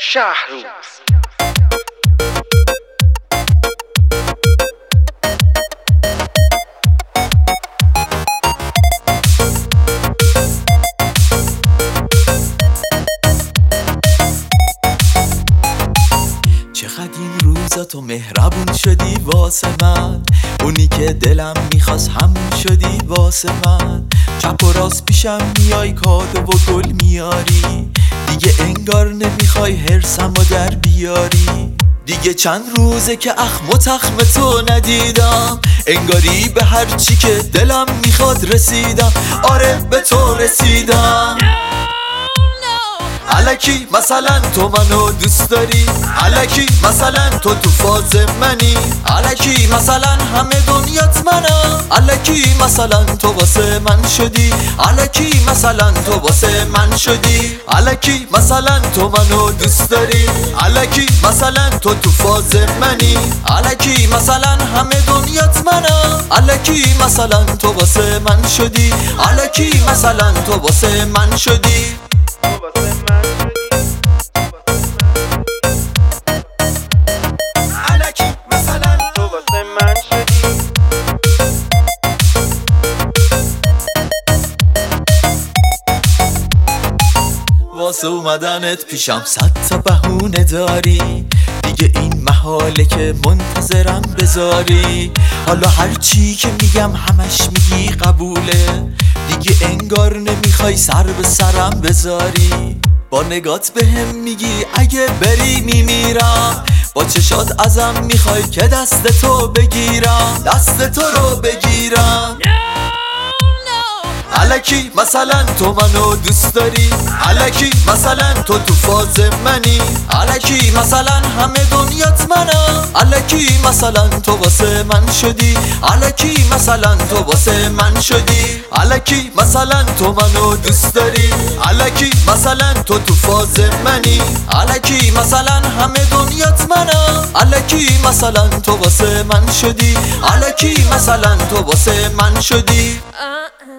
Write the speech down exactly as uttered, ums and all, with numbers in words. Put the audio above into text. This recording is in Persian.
شهروز. چقدر این روزا تو مهربون شدی واسه من، اونی که دلم میخواست همون شدی واسه من. چپ و راست پیشم میای کادو و گل میاری، دیگه انگار نمیخوای هرسم و در بیاری. دیگه چند روزه که اخم و تخم تو ندیدم، انگاری به هر چی که دلم میخواد رسیدم. آره به تو رسیدم. الکی مثلا تو منو دوست داری، الکی مثلا تو تو فاز منی، الکی مثلا همه دنیات منم، الکی مثلا تو واسه من شدی، الکی مثلا تو واسه من شدی. الکی مثلا تو منو دوست داری، الکی مثلا تو تو فاز منی، الکی مثلا همه دنیات منم، الکی مثلا تو واسه من شدی، الکی مثلا تو واسه من شدی. واسه اومدنت پیشم صد تا بهونه داری، دیگه این محاله که منتظرم بذاری. حالا هر چی که میگم همش میگی قبوله، دیگه انگار نمیخوای سر به سرم بذاری. با نگات بهم میگی اگه بری میمیرم، با چشات ازم میخوای که دست تو بگیرم، دست تو رو بگیرم. الکی مثلا تو منو دوست داری، الکی مثلا تو تو فاز منی، الکی مثلا همه دنیات منم، الکی مثلا تو واسه من شدی، الکی مثلا تو واسه من شدی. الکی مثلا تو منو دوست داری، الکی مثلا تو تو فاز منی، الکی مثلا همه دنیات منم، الکی مثلا تو واسه من شدی، الکی مثلا تو واسه من شدی.